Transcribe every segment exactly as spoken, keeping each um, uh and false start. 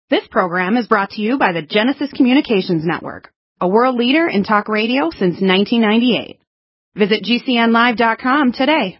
This program is brought to you by the Genesis Communications Network, a world leader in talk radio since nineteen ninety-eight. Visit G C N live dot com today.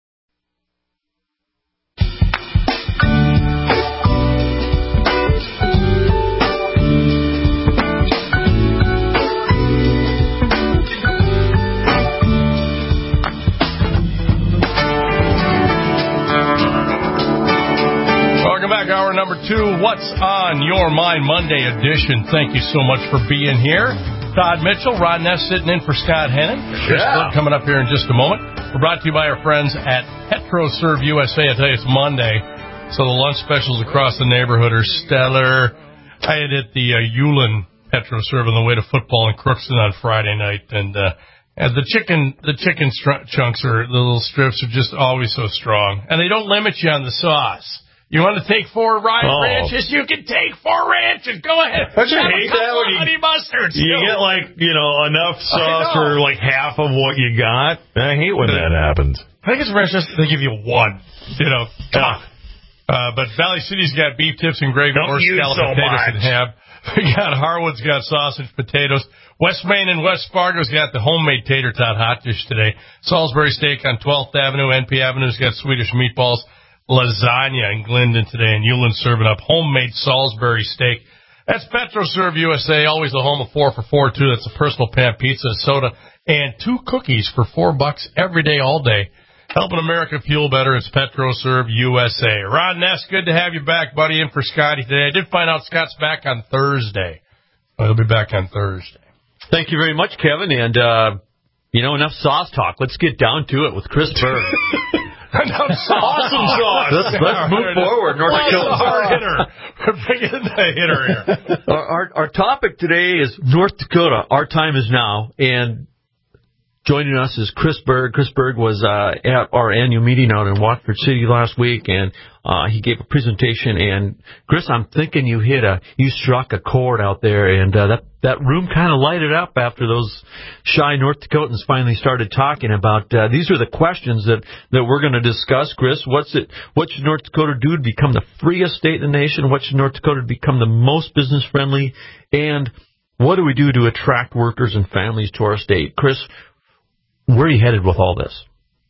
Hour number two, What's on Your Mind Monday edition. Thank you so much for being here. Todd Mitchell, Ron Ness sitting in for Scott Hennon. Chris yeah. Berg coming up here in just a moment. We're brought to you by our friends at PetroServe U S A. I tell you, it's Monday, so the lunch specials across the neighborhood are stellar. I had hit the uh, Ulen PetroServe on the way to football in Crookston on Friday night, and uh, and the chicken the chicken str- chunks are the little strips are just always so strong, and they don't limit you on the sauce. You want to take four rye oh. ranches? You can take four ranches. Go ahead. Don't you hate that when you, honey mustards, you get, like, you know, enough sauce for, like, half of what you got? I hate when that happens. I think it's just they give you one, you know. Yeah. Uh, but Valley City's got beef tips and gravy, Don't or scalloped so potatoes much. and ham. We got Harwood's got sausage, potatoes. West Main and West Fargo's got the homemade tater tot hot dish today. Salisbury Steak on twelfth Avenue. N P Avenue's got Swedish meatballs. Lasagna in Glendon today, and Ulen serving up homemade Salisbury steak. That's PetroServe U S A, always the home of four for four, too. That's a personal pan pizza, soda, and two cookies for four bucks every day, all day. Helping America fuel better. It's PetroServe U S A. Ron Ness, good to have you back, buddy, in for Scotty today. I did find out Scott's back on Thursday. So he'll be back on Thursday. Thank you very much, Kevin. And, uh, you know, enough sauce talk. Let's get down to it with Chris Berg. Awesome sauce. Let's, let's move forward. North Dakota. Hard hitter. Bring in the hitter here. Our, our, our topic today is North Dakota. Our time is now. And joining us is Chris Berg. Chris Berg was uh, at our annual meeting out in Watford City last week, and uh, he gave a presentation. And Chris, I'm thinking you hit a, you struck a chord out there, and uh, that that room kind of lighted up after those shy North Dakotans finally started talking about. Uh, these are the questions that that we're going to discuss, Chris. What's it? What should North Dakota do to become the freest state in the nation? What should North Dakota become the most business friendly? And what do we do to attract workers and families to our state, Chris? Where are you headed with all this?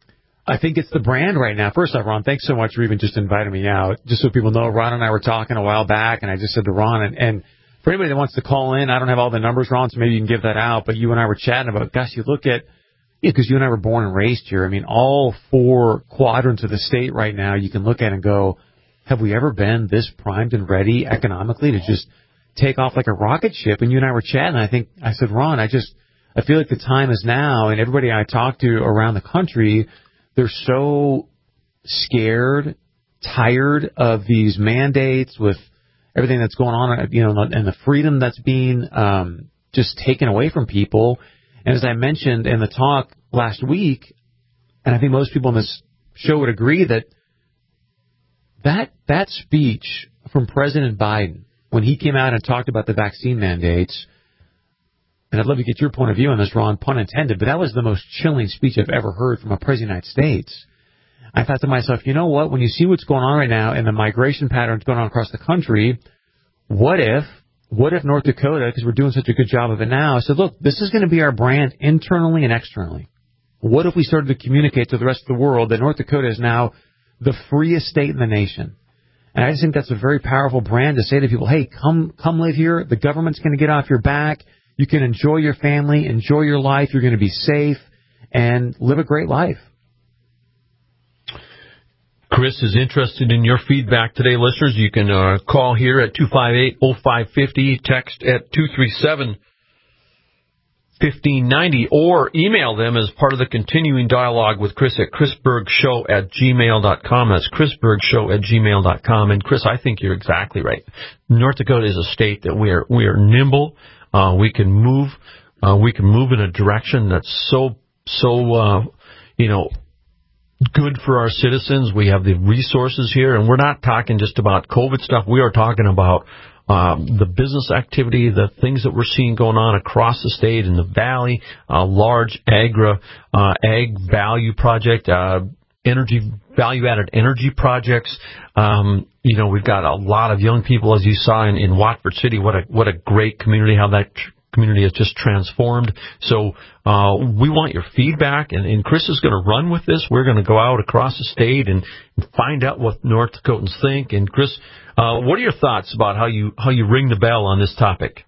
I think it's the brand right now. First off, Ron, thanks so much for even just inviting me out. Just so people know, Ron and I were talking a while back, and I just said to Ron, and, and for anybody that wants to call in, I don't have all the numbers, Ron, so maybe you can give that out, but you and I were chatting about, gosh, you look at, because you, know, you and I were born and raised here. I mean, all four quadrants of the state right now, you can look at and go, have we ever been this primed and ready economically to just take off like a rocket ship? And you and I were chatting, and I think, I said, Ron, I just, I feel like the time is now, and everybody I talk to around the country, they're so scared, tired of these mandates with everything that's going on, you know, and the freedom that's being um, just taken away from people. And as I mentioned in the talk last week, and I think most people in this show would agree that that that speech from President Biden, when he came out and talked about the vaccine mandates, and I'd love to get your point of view on this, Ron, pun intended, but that was the most chilling speech I've ever heard from a president of the United States. I thought to myself, you know what, when you see what's going on right now and the migration patterns going on across the country, what if, what if North Dakota, because we're doing such a good job of it now, I said, look, this is going to be our brand internally and externally. What if we started to communicate to the rest of the world that North Dakota is now the freest state in the nation? And I just think that's a very powerful brand to say to people, hey, come come live here. The government's going to get off your back. You can enjoy your family, enjoy your life. You're going to be safe and live a great life. Chris is interested in your feedback today, listeners. You can uh, call here at two five eight, oh five five oh, text at two three seven, one five nine zero, or email them as part of the continuing dialogue with Chris at chrisbergshow at gmail dot com. That's chrisbergshow at gmail dot com. And, Chris, I think you're exactly right. North Dakota is a state that we are we are nimble. Uh, we can move. Uh, we can move in a direction that's so so uh, you know. good for our citizens. We have the resources here, and we're not talking just about COVID stuff. We are talking about um, the business activity, the things that we're seeing going on across the state in the valley, a large agra, uh, ag value project, uh, energy value-added energy projects. Um, you know, we've got a lot of young people, as you saw in, in Watford City. What a what a great community! How that tr- community has just transformed. So uh, we want your feedback, and, and Chris is going to run with this. We're going to go out across the state and find out what North Dakotans think. And Chris, uh, what are your thoughts about how you how you ring the bell on this topic?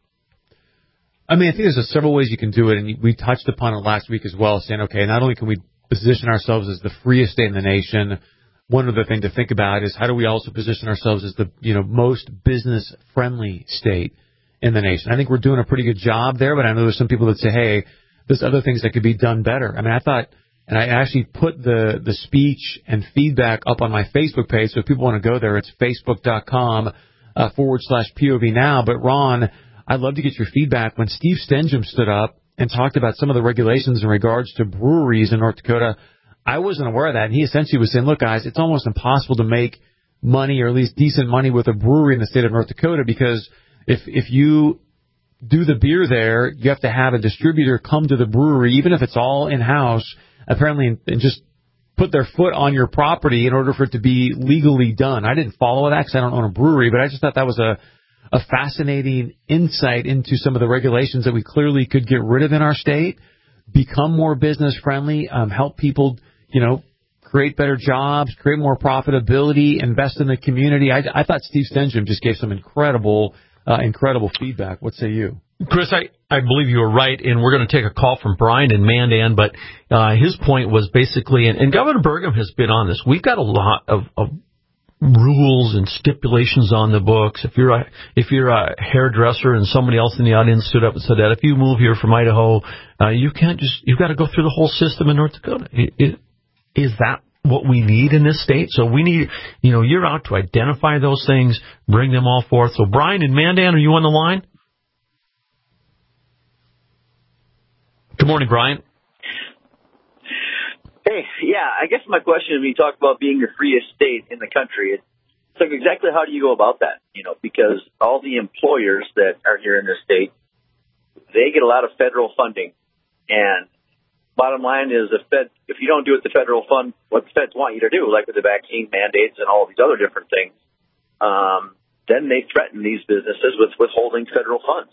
I mean, I think there's several ways you can do it, and we touched upon it last week as well, saying, okay, not only can we position ourselves as the freest state in the nation, one other thing to think about is how do we also position ourselves as the, you know, most business-friendly state in the nation. I think we're doing a pretty good job there, but I know there's some people that say, hey, there's other things that could be done better. I mean, I thought, and I actually put the, the speech and feedback up on my Facebook page, so if people want to go there, it's facebook.com uh, forward slash POV now. But Ron, I'd love to get your feedback. When Steve Stenjum stood up and talked about some of the regulations in regards to breweries in North Dakota, I wasn't aware of that. And he essentially was saying, look, guys, it's almost impossible to make money, or at least decent money, with a brewery in the state of North Dakota, because if if you do the beer there, you have to have a distributor come to the brewery, even if it's all in-house, apparently, and, and just put their foot on your property in order for it to be legally done. I didn't follow that because I don't own a brewery, but I just thought that was a a fascinating insight into some of the regulations that we clearly could get rid of in our state, become more business-friendly, um, help people, you know, create better jobs, create more profitability, invest in the community. I, I thought Steve Stenjum just gave some incredible, uh, incredible feedback. What say you? Chris, I, I believe you were right, and we're going to take a call from Brian in Mandan, but uh, his point was basically, and, and Governor Burgum has been on this, we've got a lot of, of rules and stipulations on the books. If you're a if you're a hairdresser and somebody else in the audience stood up and said that if you move here from Idaho, uh, you can't just you've got to go through the whole system in North Dakota. It, it, is that what we need in this state? So we need, you know, you're out to identify those things, bring them all forth. So Brian in Mandan, are you on the line? Good morning, Brian. Hey, yeah, I guess my question, when you talk about being the freest state in the country, it's like exactly how do you go about that? You know, because all the employers that are here in the state, they get a lot of federal funding. And bottom line is, if Fed, if you don't do what the federal fund, what the feds want you to do, like with the vaccine mandates and all of these other different things, um, then they threaten these businesses with withholding federal funds.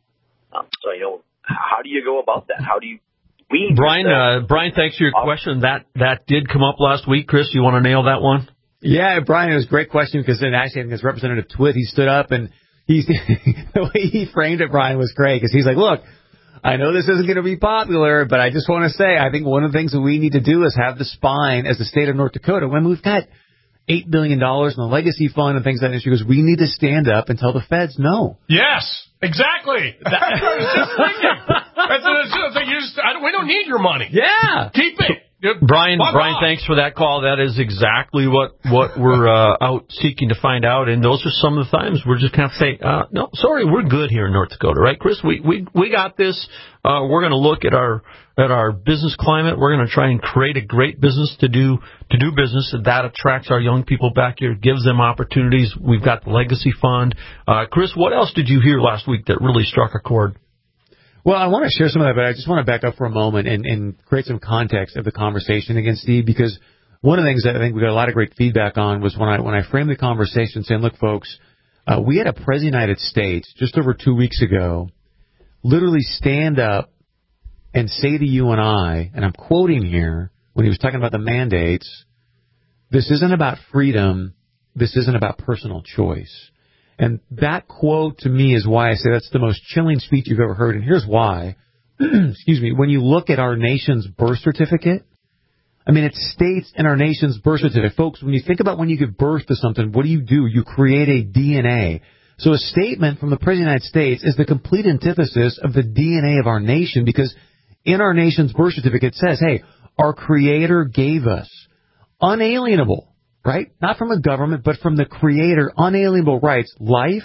Um, so, you know, how do you go about that? How do you We Brian, uh, Brian, thanks for your question. That that did come up last week. Chris, you want to nail that one? Yeah, Brian, it was a great question because then actually, I think as Representative Twitt, he stood up and he's the way he framed it, Brian, was great because he's like, look, I know this isn't going to be popular, but I just want to say I think one of the things that we need to do is have the spine as the state of North Dakota when we've got eight billion dollars in the legacy fund and things like that. She goes, we need to stand up and tell the feds no. Yes, exactly. That's what I was just thinking. That's what I was thinking. You just, I don't, we don't need your money. Yeah. Keep it. Brian, Fuck Brian, off. thanks for that call. That is exactly what, what we're uh, out seeking to find out. And those are some of the times we're just kind of say, uh, no, sorry, we're good here in North Dakota, right, Chris? We we we got this. Uh, we're going to look at our at our business climate. We're going to try and create a great business to do to do business that attracts our young people back here, gives them opportunities. We've got the Legacy Fund. Uh, Chris, what else did you hear last week that really struck a chord? Well, I want to share some of that, but I just want to back up for a moment and, and create some context of the conversation against Steve, because one of the things that I think we got a lot of great feedback on was when I when I framed the conversation saying, look, folks, uh, we had a President of the United States just over two weeks ago literally stand up and say to you and I, and I'm quoting here, when he was talking about the mandates, this isn't about freedom, this isn't about personal choice. And that quote to me is why I say that's the most chilling speech you've ever heard. And here's why. Excuse me. When you look at our nation's birth certificate, I mean, it states in our nation's birth certificate. Folks, when you think about when you give birth to something, what do you do? You create a D N A. So a statement from the President of the United States is the complete antithesis of the D N A of our nation, because in our nation's birth certificate it says, hey, our Creator gave us unalienable, right? Not from a government, but from the Creator, unalienable rights, life,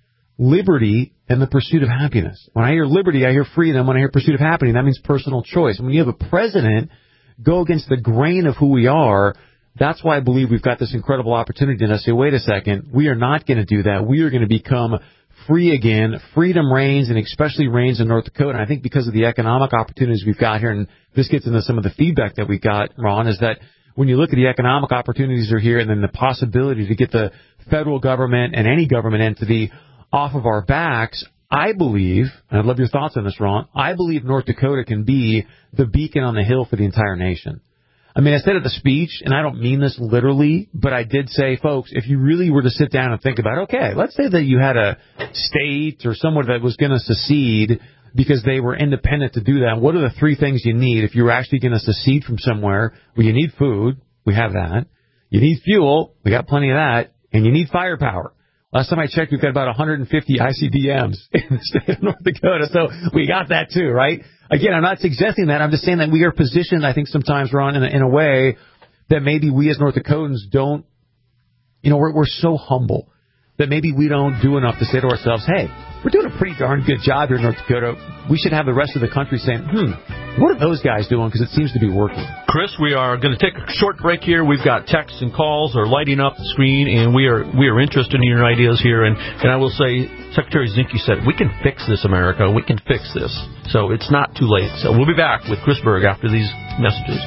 liberty, and the pursuit of happiness. When I hear liberty, I hear freedom. When I hear pursuit of happiness, that means personal choice. And when you have a president go against the grain of who we are, that's why I believe we've got this incredible opportunity. And I say, wait a second, we are not going to do that. We are going to become free again. Freedom reigns, and especially reigns in North Dakota. And I think because of the economic opportunities we've got here, and this gets into some of the feedback that we got, Ron, is that when you look at the economic opportunities that are here and then the possibility to get the federal government and any government entity off of our backs, I believe, and I'd love your thoughts on this, Ron, I believe North Dakota can be the beacon on the hill for the entire nation. I mean, I said at the speech, and I don't mean this literally, but I did say, folks, if you really were to sit down and think about, okay, let's say that you had a state or someone that was going to secede because they were independent to do that. What are the three things you need if you're actually going to secede from somewhere? Well, you need food. We have that. You need fuel. We got plenty of that. And you need firepower. Last time I checked, we've got about one hundred fifty I C B Ms in the state of North Dakota, so we got that too, right? Again, I'm not suggesting that. I'm just saying that we are positioned, I think, sometimes, Ron, in a, in a way that maybe we as North Dakotans don't, you know, we're, we're so humble that maybe we don't do enough to say to ourselves, hey, we're doing a pretty darn good job here in North Dakota. We should have the rest of the country saying, hmm, what are those guys doing? Because it seems to be working. Chris, we are going to take a short break here. We've got texts and calls are lighting up the screen, and we are we are interested in your ideas here. And, and I will say, Secretary Zinke said, we can fix this, America. We can fix this. So it's not too late. So we'll be back with Chris Berg after these messages.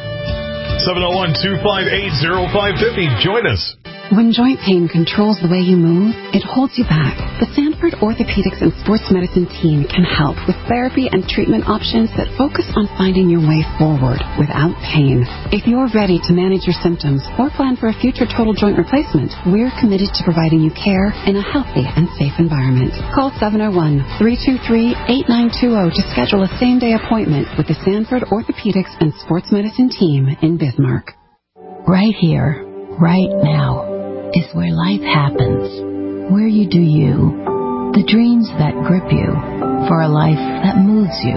seven oh one, two five eight, oh five five oh. Join us. When joint pain controls the way you move, it holds you back. The Sanford Orthopedics and Sports Medicine team can help with therapy and treatment options that focus on finding your way forward without pain. If you're ready to manage your symptoms or plan for a future total joint replacement, we're committed to providing you care in a healthy and safe environment. Call seven oh one, three two three, eight nine two zero to schedule a same-day appointment with the Sanford Orthopedics and Sports Medicine team in Bismarck. Right here, right now, is where life happens, where you do you, the dreams that grip you for a life that moves you.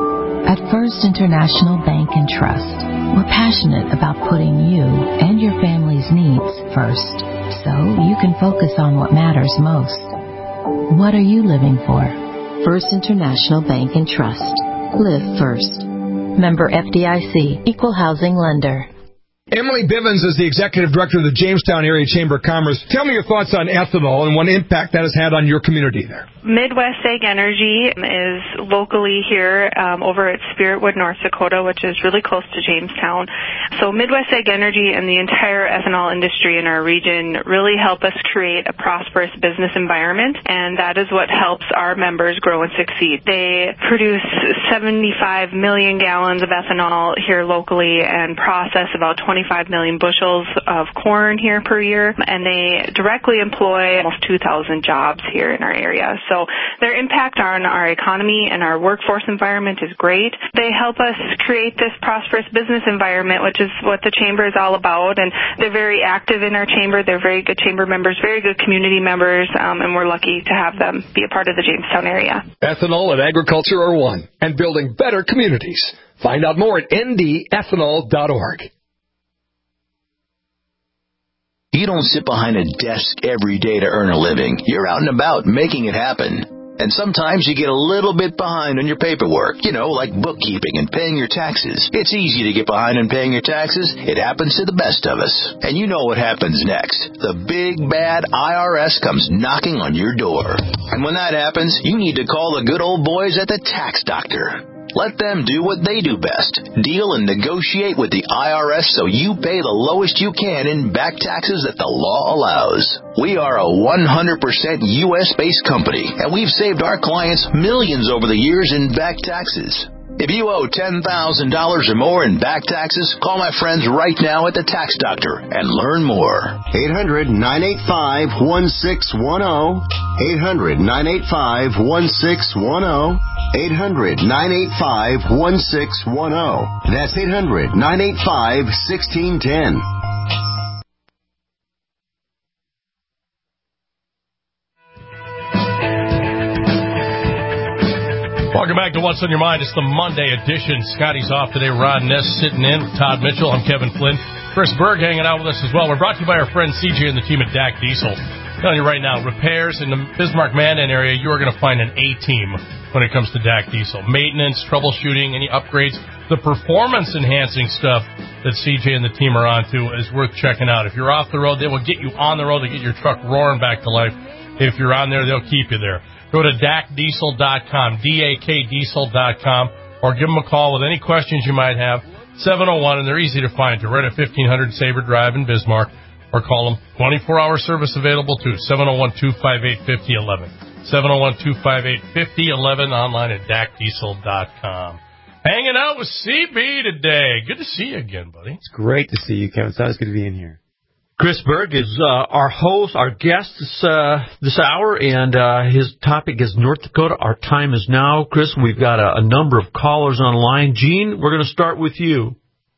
At First International Bank and Trust, we're passionate about putting you and your family's needs first, so you can focus on what matters most. What are you living for? First International Bank and Trust. Live first. Member F D I C, Equal Housing Lender. Emily Bivens is the Executive Director of the Jamestown Area Chamber of Commerce. Tell me your thoughts on ethanol and what impact that has had on your community there. Midwest Ag Energy is locally here um, over at Spiritwood, North Dakota, which is really close to Jamestown. So Midwest Ag Energy and the entire ethanol industry in our region really help us create a prosperous business environment, and that is what helps our members grow and succeed. They produce seventy-five million gallons of ethanol here locally and process about twenty-five million bushels of corn here per year, and they directly employ almost two thousand jobs here in our area. So their impact on our economy and our workforce environment is great. They help us create this prosperous business environment, which is what the chamber is all about, and they're very active in our chamber. They're very good chamber members, very good community members, um, and we're lucky to have them be a part of the Jamestown area. Ethanol and agriculture are one, and building better communities. Find out more at N D ethanol dot org. You don't sit behind a desk every day to earn a living. You're out and about making it happen. And sometimes you get a little bit behind on your paperwork, you know, like bookkeeping and paying your taxes. It's easy to get behind on paying your taxes. It happens to the best of us. And you know what happens next. The big, bad I R S comes knocking on your door. And when that happens, you need to call the good old boys at the Tax Doctor. Let them do what they do best. Deal and negotiate with the I R S so you pay the lowest you can in back taxes that the law allows. We are a one hundred percent U S-based company, and we've saved our clients millions over the years in back taxes. If you owe ten thousand dollars or more in back taxes, call my friends right now at the Tax Doctor and learn more. eight hundred, nine eight five, one six one zero. eight hundred, nine eight five, one six one zero. eight hundred, nine eight five, one six one zero. That's eight hundred, nine eight five, one six one zero. Welcome back to What's on Your Mind. It's the Monday edition. Scotty's off today. Ron Ness sitting in with Todd Mitchell. I'm Kevin Flynn. Chris Berg hanging out with us as well. We're brought to you by our friend C J and the team at D A C Diesel. I'm telling you right now, repairs in the Bismarck-Mandan area, you are going to find an A-team when it comes to D A C Diesel. Maintenance, troubleshooting, any upgrades, the performance-enhancing stuff that C J and the team are on to is worth checking out. If you're off the road, they will get you on the road to get your truck roaring back to life. If you're on there, they'll keep you there. Go to D A C diesel dot com, D A K diesel dot com, or give them a call with any questions you might have. seven oh one, and they're easy to find. You're right at fifteen hundred Sabre Drive in Bismarck, or call them. twenty-four hour service available, too. seven oh one, two five eight, five oh one one. seven oh one, two five eight, five oh one one, online at D A C diesel dot com. Hanging out with C B today. Good to see you again, buddy. It's great to see you, Kevin. It's always good to be in here. Chris Berg is uh, our host, our guest this, uh, this hour, and uh, his topic is North Dakota. Our time is now. Chris, we've got a, a number of callers on the line. Gene, we're going to start with you.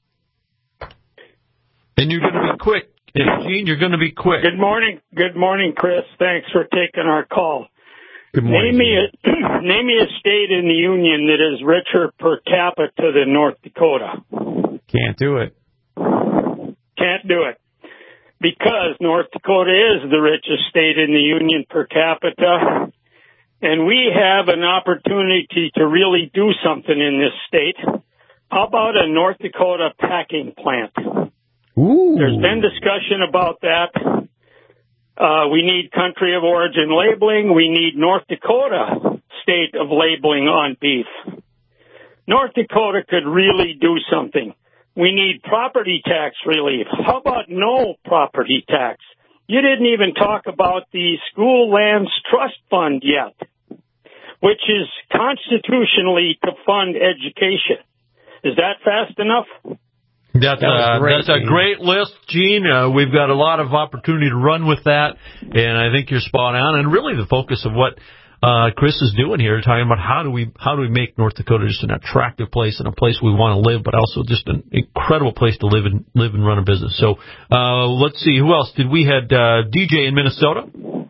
And you're going to be quick. And Gene, you're going to be quick. Good morning. Good morning, Chris. Thanks for taking our call. Good morning. Name me a, name me a state in the Union that is richer per capita than North Dakota. Can't do it. Can't do it. Because North Dakota is the richest state in the Union per capita, and we have an opportunity to really do something in this state. How about a North Dakota packing plant? Ooh. There's been discussion about that. Uh, we need country of origin labeling. We need North Dakota state of labeling on beef. North Dakota could really do something. We need property tax relief. How about no property tax? You didn't even talk about the School Lands Trust Fund yet, which is constitutionally to fund education. Is that fast enough? That's, that uh, great, that's a great list, Gene. Uh, we've got a lot of opportunity to run with that, and I think you're spot on. And really the focus of what uh, Chris is doing here, talking about how do we how do we make North Dakota just an attractive place and a place we want to live, but also just an incredible place to live and live and run a business. So uh, let's see, who else did we had? Uh, D J in Minnesota.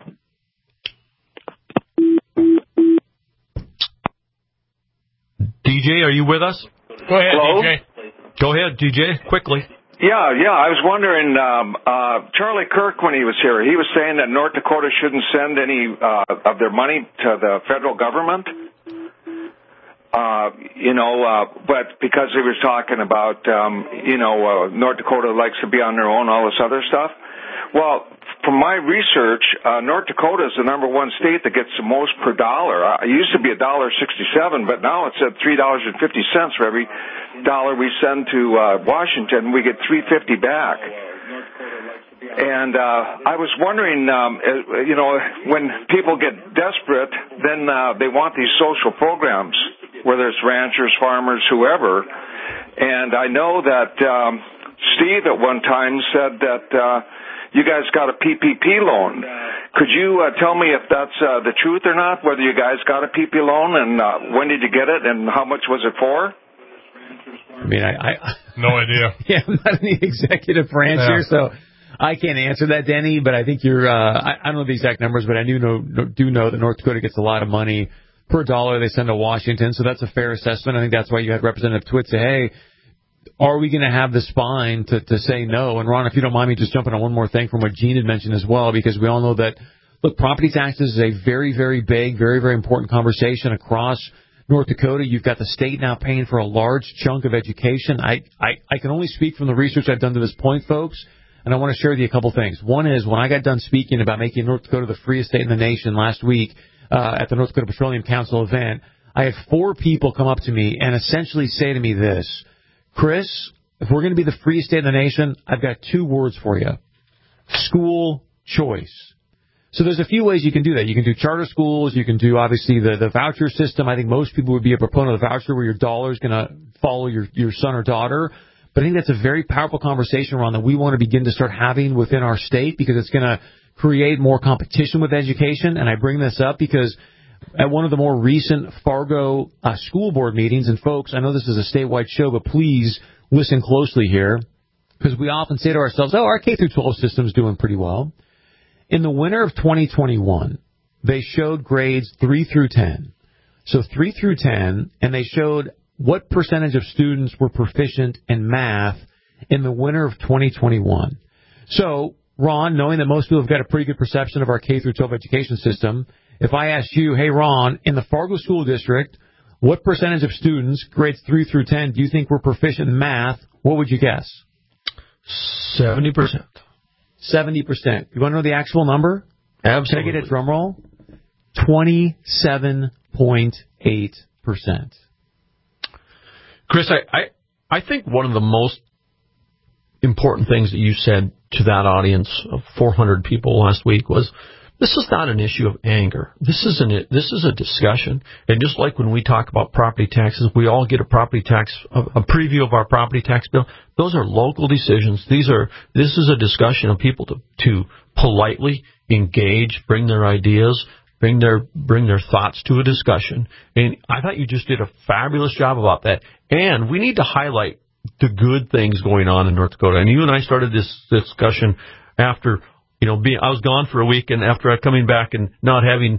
D J, are you with us? Go ahead, Hello? D J. Go ahead, D J, quickly. Yeah, yeah. I was wondering, um, uh, Charlie Kirk, when he was here, he was saying that North Dakota shouldn't send any uh, of their money to the federal government. Uh, you know, uh, but because he was talking about, um, you know, uh, North Dakota likes to be on their own, all this other stuff. Well, from my research, uh, North Dakota is the number one state that gets the most per dollar. Uh, it used to be a dollar sixty-seven, but now it's at three dollars and fifty cents for every dollar we send to uh, Washington. We get three fifty back. And uh, I was wondering, um, you know, when people get desperate, then uh, they want these social programs, whether it's ranchers, farmers, whoever. And I know that um, Steve at one time said that uh, you guys got a P P P loan. Could you uh, tell me if that's uh, the truth or not, whether you guys got a P P P loan, and uh, when did you get it, and how much was it for? I mean, I... I no idea. Yeah, I'm not in the executive branch yeah. here, so I can't answer that, Denny, but I think you're... Uh, I, I don't know the exact numbers, but I do know, do know that North Dakota gets a lot of money per dollar they send to Washington, so that's a fair assessment. I think that's why you had Representative Twitt say, hey, are we going to have the spine to, to say no? And, Ron, if you don't mind me just jumping on one more thing from what Gene had mentioned as well, because we all know that, look, property taxes is a very, very big, very, very important conversation across North Dakota. You've got the state now paying for a large chunk of education. I, I, I can only speak from the research I've done to this point, folks, and I want to share with you a couple things. One is when I got done speaking about making North Dakota the freest state in the nation last week uh, at the North Dakota Petroleum Council event, I had four people come up to me and essentially say to me this: Chris, if we're going to be the freest state in the nation, I've got two words for you: school choice. So there's a few ways you can do that. You can do charter schools. You can do, obviously, the, the voucher system. I think most people would be a proponent of the voucher where your dollar is going to follow your, your son or daughter. But I think that's a very powerful conversation, Ron, that we want to begin to start having within our state, because it's going to create more competition with education. And I bring this up because at one of the more recent Fargo uh, school board meetings, and folks, I know this is a statewide show, but please listen closely here, because we often say to ourselves, oh, our K through twelve system is doing pretty well. In the winter of twenty twenty-one, they showed grades three through ten. So three through ten, and they showed what percentage of students were proficient in math in the winter of twenty twenty-one. So, Ron, knowing that most people have got a pretty good perception of our K through twelve education system, if I asked you, hey, Ron, in the Fargo School District, what percentage of students, grades three through ten, do you think were proficient in math? What would you guess? seventy percent. seventy percent. You want to know the actual number? Absolutely. Can I get a drum roll? twenty-seven point eight percent. Chris, I, I, I think one of the most important things that you said to that audience of four hundred people last week was, this is not an issue of anger. This is an, this is a discussion. And just like when we talk about property taxes, we all get a property tax, a, a preview of our property tax bill. Those are local decisions. These are, this is a discussion of people to, to politely engage, bring their ideas, bring their, bring their thoughts to a discussion. And I thought you just did a fabulous job about that. And we need to highlight the good things going on in North Dakota. And you and I started this discussion after, you know, being, I was gone for a week, and after I coming back and not having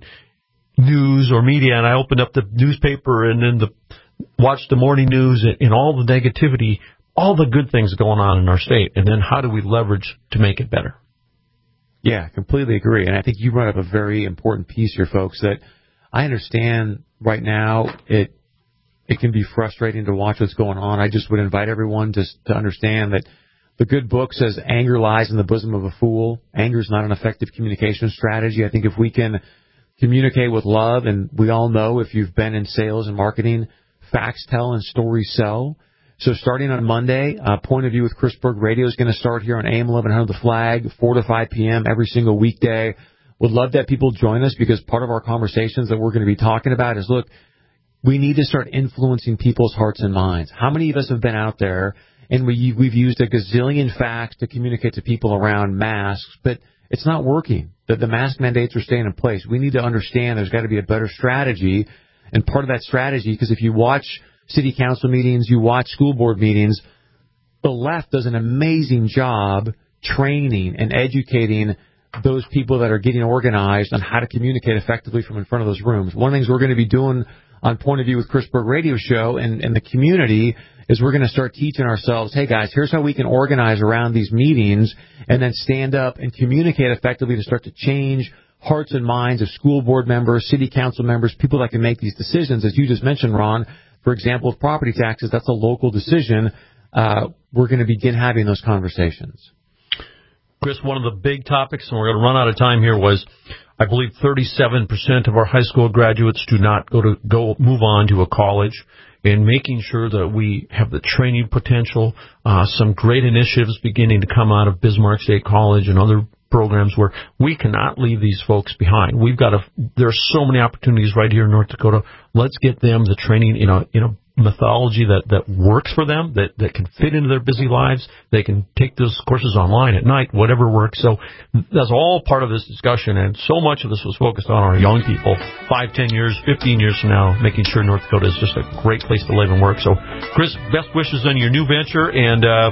news or media, and I opened up the newspaper and then the watched the morning news and, and all the negativity, all the good things going on in our state, and then how do we leverage to make it better? Yeah, completely agree. And I think you brought up a very important piece here, folks, that I understand right now it it can be frustrating to watch what's going on. I just would invite everyone to, to understand that the good book says anger lies in the bosom of a fool. Anger is not an effective communication strategy. I think if we can communicate with love, and we all know if you've been in sales and marketing, facts tell and stories sell. So starting on Monday, uh, Point of View with Chris Berg Radio is going to start here on A M eleven hundred The Flag, four to five p.m. every single weekday. Would love that people join us, because part of our conversations that we're going to be talking about is, look, we need to start influencing people's hearts and minds. How many of us have been out there and we, we've used a gazillion facts to communicate to people around masks, but it's not working? The, the mask mandates are staying in place. We need to understand there's got to be a better strategy. And part of that strategy, because if you watch city council meetings, you watch school board meetings, the left does an amazing job training and educating those people that are getting organized on how to communicate effectively from in front of those rooms. One of the things we're going to be doing on Point of View with Chris Berg Radio Show and, and the community is we're going to start teaching ourselves, hey, guys, here's how we can organize around these meetings and then stand up and communicate effectively to start to change hearts and minds of school board members, city council members, people that can make these decisions. As you just mentioned, Ron, for example, with property taxes, that's a local decision. Uh, we're going to begin having those conversations. Chris, one of the big topics, and we're going to run out of time here, was I believe thirty-seven percent of our high school graduates do not go to go move on to a college, and making sure that we have the training potential, uh, some great initiatives beginning to come out of Bismarck State College and other programs where we cannot leave these folks behind. We've got to, there are so many opportunities right here in North Dakota. Let's get them the training in a, in a methodology that, that works for them, that, that can fit into their busy lives. They can take those courses online at night, whatever works. So that's all part of this discussion, and so much of this was focused on our young people, five, ten years, fifteen years from now, making sure North Dakota is just a great place to live and work. So, Chris, best wishes on your new venture, and, uh,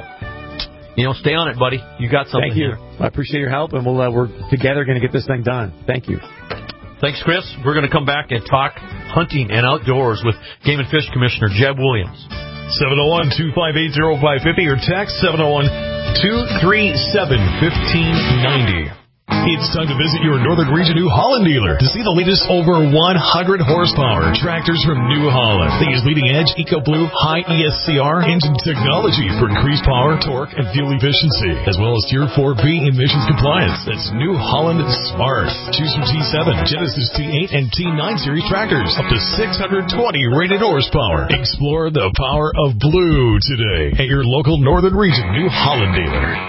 you know, stay on it, buddy. You got something Thank you. here. I appreciate your help, and we'll, uh, we're together going to get this thing done. Thank you. Thanks, Chris. We're going to come back and talk hunting and outdoors with Game and Fish Commissioner Jeb Williams. seven oh one, two five eight, oh five five oh or text seven oh one, two three seven, one five nine oh. It's time to visit your Northern Region New Holland dealer to see the latest over one hundred horsepower tractors from New Holland. They use leading-edge EcoBlue high E S C R engine technology for increased power, torque, and fuel efficiency, as well as Tier four B emissions compliance. That's New Holland Smart. Choose from T seven, Genesis T eight, and T nine series tractors, up to six hundred twenty rated horsepower. Explore the power of blue today at your local Northern Region New Holland dealer.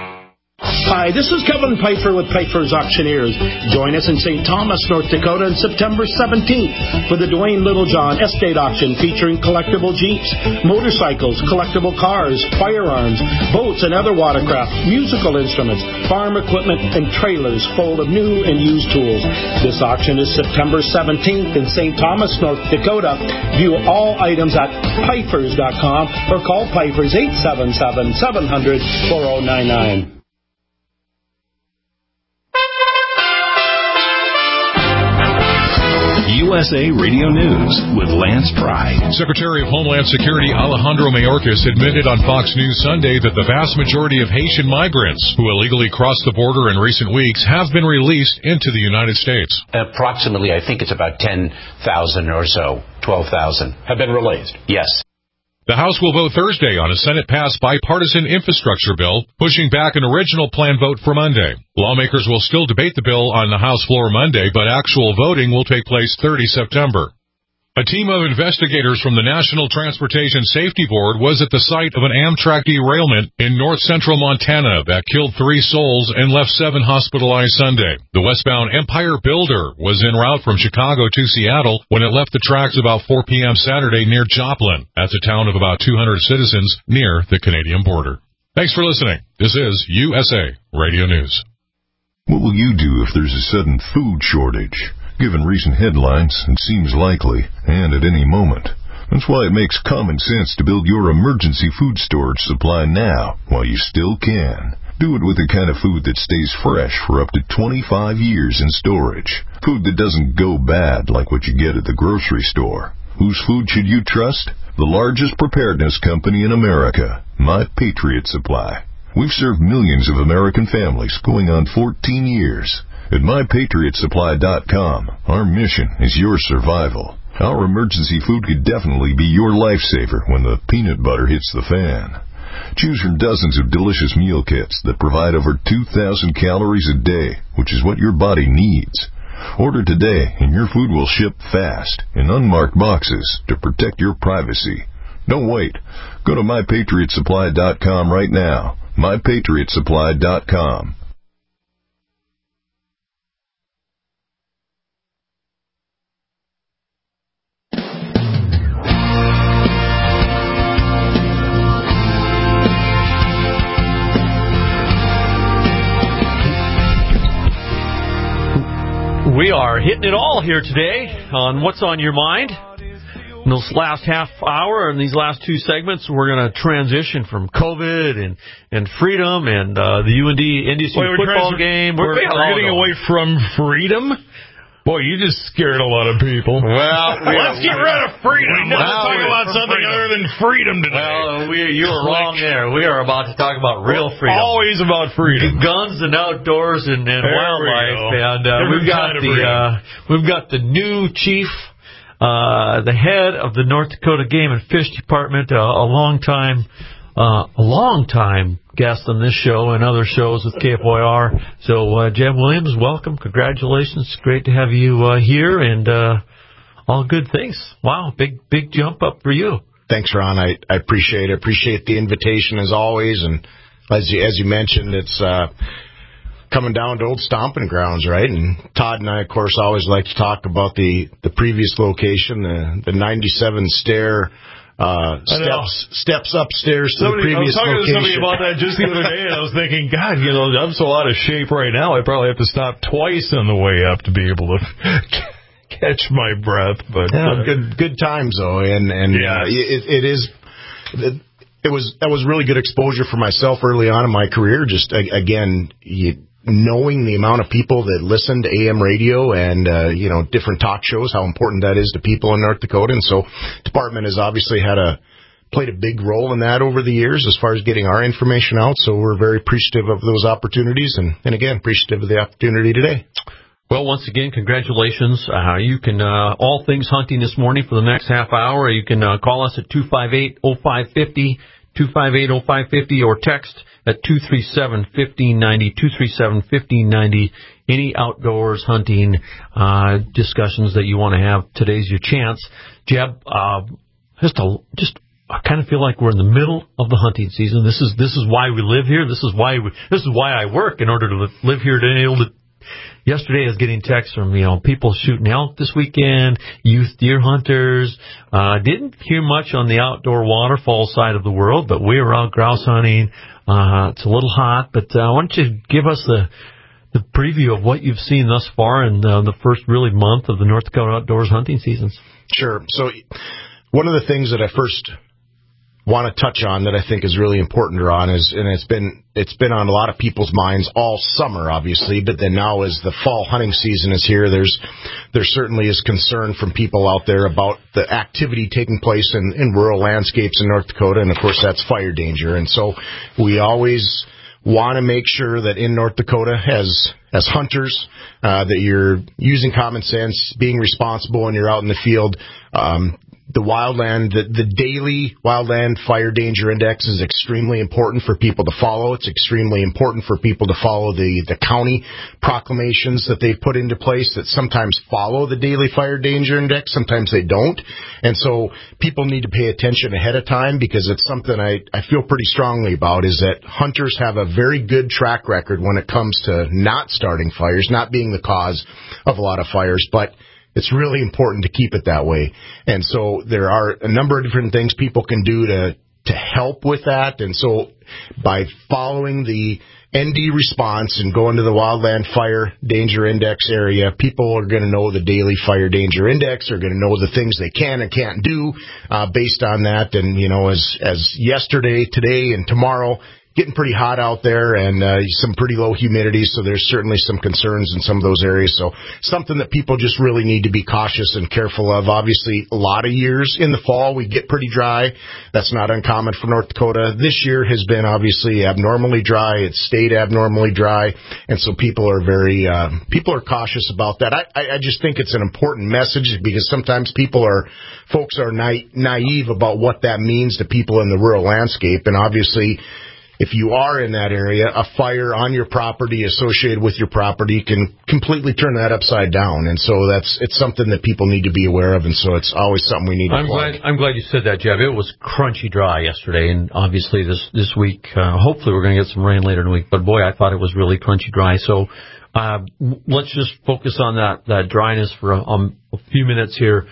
Hi, this is Kevin Pfeiffer with Pfeiffer's Auctioneers. Join us in Saint Thomas, North Dakota on September seventeenth for the Dwayne Littlejohn Estate Auction featuring collectible Jeeps, motorcycles, collectible cars, firearms, boats and other watercraft, musical instruments, farm equipment, and trailers full of new and used tools. This auction is September seventeenth in Saint Thomas, North Dakota. View all items at Pfeiffer's dot com or call Pfeiffer's eight seven seven, seven hundred, four oh nine nine. U S A Radio News with Lance Pry. Secretary of Homeland Security Alejandro Mayorkas admitted on Fox News Sunday that the vast majority of Haitian migrants who illegally crossed the border in recent weeks have been released into the United States. Approximately, I think it's about ten thousand or so, twelve thousand, have been released. Yes. The House will vote Thursday on a Senate-passed bipartisan infrastructure bill, pushing back an original planned vote for Monday. Lawmakers will still debate the bill on the House floor Monday, but actual voting will take place the thirtieth of September. A team of investigators from the National Transportation Safety Board was at the site of an Amtrak derailment in north central Montana that killed three souls and left seven hospitalized Sunday. The westbound Empire Builder was en route from Chicago to Seattle when it left the tracks about four p.m. Saturday near Joplin. That's a town of about two hundred citizens near the Canadian border. Thanks for listening. This is U S A Radio News. What will you do if there's a sudden food shortage? Given recent headlines, it seems likely, and at any moment. That's why it makes common sense to build your emergency food storage supply now, while you still can. Do it with the kind of food that stays fresh for up to twenty-five years in storage. Food that doesn't go bad like what you get at the grocery store. Whose food should you trust? The largest preparedness company in America, My Patriot Supply. We've served millions of American families going on fourteen years. At my patriot supply dot com, our mission is your survival. Our emergency food could definitely be your lifesaver when the peanut butter hits the fan. Choose from dozens of delicious meal kits that provide over two thousand calories a day, which is what your body needs. Order today and your food will ship fast in unmarked boxes to protect your privacy. Don't wait. Go to my patriot supply dot com right now. my patriot supply dot com. We are hitting it all here today on What's on Your Mind. In this last half hour and these last two segments, we're going to transition from COVID and, and freedom and uh, the U N D N D S U Wait, football trans- game. We're, we're getting away from freedom? Boy, you just scared a lot of people. Well, let's get rid of freedom. Let's well, talk about something freedom. other than freedom today. Well, we, you were wrong there. We are about to talk about real freedom. Always about freedom. Guns and outdoors and, and wildlife. We and uh, we've got the uh, we've got the new chief, uh, the head of the North Dakota Game and Fish Department, uh, a long time. Uh, a long time guest on this show and other shows with K F Y R. So, uh, Jeb Williams, welcome. Congratulations. Great to have you uh, here and uh, all good things. Wow, big big jump up for you. Thanks, Ron. I, I appreciate it. Appreciate the invitation as always. And as you, as you mentioned, it's uh, coming down to old stomping grounds, right? And Todd and I, of course, always like to talk about the, the previous location, the, the ninety-seven stair. Uh, steps steps upstairs to somebody, the previous location. I was talking location. to somebody about that just the other day, and I was thinking, God, you know, I'm so out of shape right now, I probably have to stop twice on the way up to be able to catch my breath. But yeah, uh, good good times though, and and yes. uh, it, it is. It, it was that was really good exposure for myself early on in my career. Just again, you. knowing the amount of people that listen to A M radio and, uh, you know, different talk shows, how important that is to people in North Dakota. And so department has obviously had a, played a big role in that over the years as far as getting our information out. So we're very appreciative of those opportunities and, and again, appreciative of the opportunity today. Well, once again, congratulations. Uh, you can, uh, all things hunting this morning for the next half hour. You can, uh, call us at two five eight, oh five five oh, two five eight, oh five five oh, or text at two three seven, one five nine oh, two three seven, one five nine oh. Any outdoors hunting uh, discussions that you want to have, today's your chance. Jeb, uh, just a, just I kind of feel like we're in the middle of the hunting season. This is this is why we live here. This is why we, this is why I work in order to live here. To be able to. Yesterday I was getting texts from, you know, people shooting elk this weekend, youth deer hunters. Uh, didn't hear much on the outdoor waterfall side of the world, but we were out grouse hunting. Uh, it's a little hot, but uh, why don't you give us the the preview of what you've seen thus far in uh, the first really month of the North Dakota outdoors hunting seasons? Sure. So one of the things that I first want to touch on that I think is really important, Ron, is, and it's been it's been on a lot of people's minds all summer, obviously, but then now as the fall hunting season is here, there's there certainly is concern from people out there about the activity taking place in, in rural landscapes in North Dakota, and of course that's fire danger. And so we always want to make sure that in North Dakota, as as hunters, uh, that you're using common sense, being responsible when you're out in the field. Um, the wildland, the, the daily wildland fire danger index is extremely important for people to follow. It's extremely important for people to follow the, the county proclamations that they've put into place that sometimes follow the daily fire danger index. Sometimes they don't. And so people need to pay attention ahead of time, because it's something I, I feel pretty strongly about, is that hunters have a very good track record when it comes to not starting fires, not being the cause of a lot of fires, but it's really important to keep it that way. And so there are a number of different things people can do to, to help with that. And so by following the N D response and going to the Wildland Fire Danger Index area, people are going to know the daily fire danger index, are going to know the things they can and can't do uh, based on that. And, you know, as, as yesterday, today, and tomorrow, getting pretty hot out there, and uh, some pretty low humidity, so there's certainly some concerns in some of those areas. So something that people just really need to be cautious and careful of. Obviously, a lot of years in the fall we get pretty dry. That's not uncommon for North Dakota. This year has been obviously abnormally dry. It's stayed abnormally dry, and so people are very uh, people are cautious about that. I, I just think it's an important message, because sometimes people are folks are na- naive about what that means to people in the rural landscape, and obviously, if you are in that area, a fire on your property associated with your property can completely turn that upside down. And so that's it's something that people need to be aware of, and so it's always something we need to I'm plug. glad, I'm glad you said that, Jeff. It was crunchy dry yesterday, and obviously this, this week, uh, hopefully we're going to get some rain later in the week. But, boy, I thought it was really crunchy dry. So uh, let's just focus on that, that dryness for a, um, a few minutes here.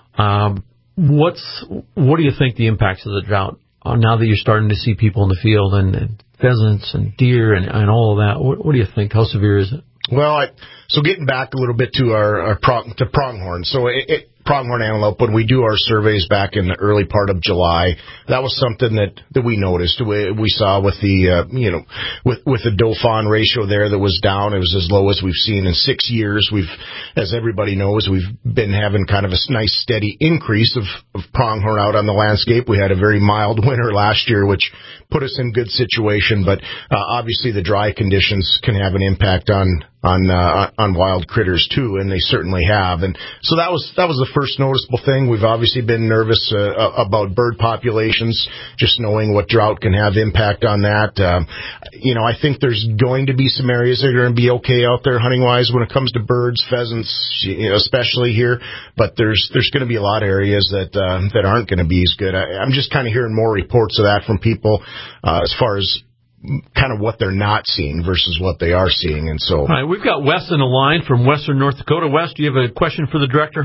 Um, what's What do you think the impacts of the drought Uh, now that you're starting to see people in the field, and, and pheasants and deer and, and all of that? What, what do you think? How severe is it? Well, I, so getting back a little bit to our, our prong, to pronghorn. So it, it, pronghorn antelope, when we do our surveys back in the early part of July, that was something that, that we noticed. We, we saw with the, uh, you know, with, with the doe-fawn ratio there that was down. It was as low as we've seen in six years. We've, as everybody knows, we've been having kind of a nice steady increase of, of pronghorn out on the landscape. We had a very mild winter last year, which put us in good situation, but uh, obviously the dry conditions can have an impact on on uh, on wild critters too, and they certainly have. And so that was that was the first noticeable thing. We've obviously been nervous uh, about bird populations, just knowing what drought can have impact on that. Um, you know, I think there's going to be some areas that are going to be okay out there hunting wise when it comes to birds, pheasants, you know, especially here. But there's there's going to be a lot of areas that uh, that aren't going to be as good. I, I'm just kind of hearing more reports of that from people uh, as far as kind of what they're not seeing versus what they are seeing. And so, all right, we've got Wes in the line from Western North Dakota. Wes, do you have a question for the director?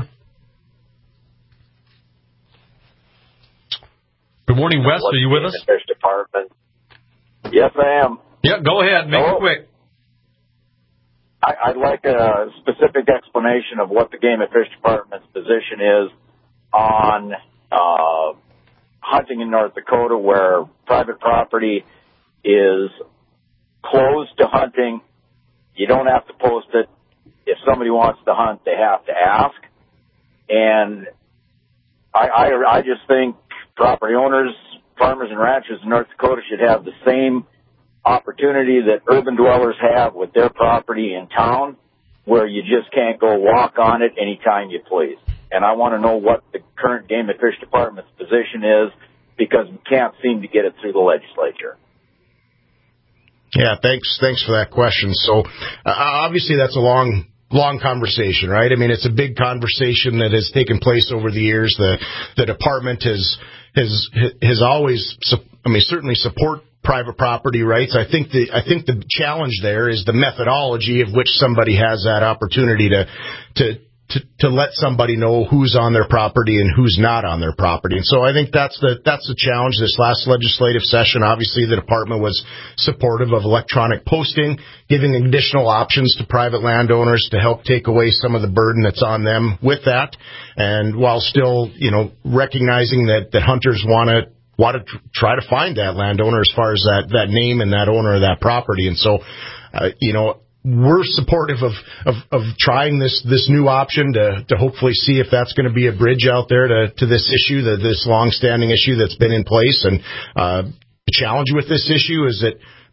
Good morning, Wes. Are you with us? Fish Department. Yes, I am. Yeah, go ahead. Make Hello? it quick. I, I'd like a specific explanation of what the Game and Fish Department's position is on uh, hunting in North Dakota, where private property is closed to hunting. You don't have to post it. If somebody wants to hunt, they have to ask. And I, I, I just think property owners, farmers and ranchers in North Dakota should have the same opportunity that urban dwellers have with their property in town, where you just can't go walk on it anytime you please. And I want to know what the current Game and Fish Department's position is, because we can't seem to get it through the legislature. Yeah, thanks. Thanks for that question. So, uh, obviously, that's a long, long conversation, right? I mean, it's a big conversation that has taken place over the years. The the department has has has always, I mean, certainly support private property rights. I think the I think the challenge there is the methodology of which somebody has that opportunity to to. To, to let somebody know who's on their property and who's not on their property. And so I think that's the that's the challenge this last legislative session. Obviously, the department was supportive of electronic posting, giving additional options to private landowners to help take away some of the burden that's on them with that. And while still, you know, recognizing that, that hunters want to want to try to find that landowner as far as that, that name and that owner of that property. And so, uh, you know, we're supportive of, of, of trying this, this new option to, to hopefully see if that's going to be a bridge out there to, to this issue, the, this long-standing issue that's been in place. And uh, the challenge with this issue is that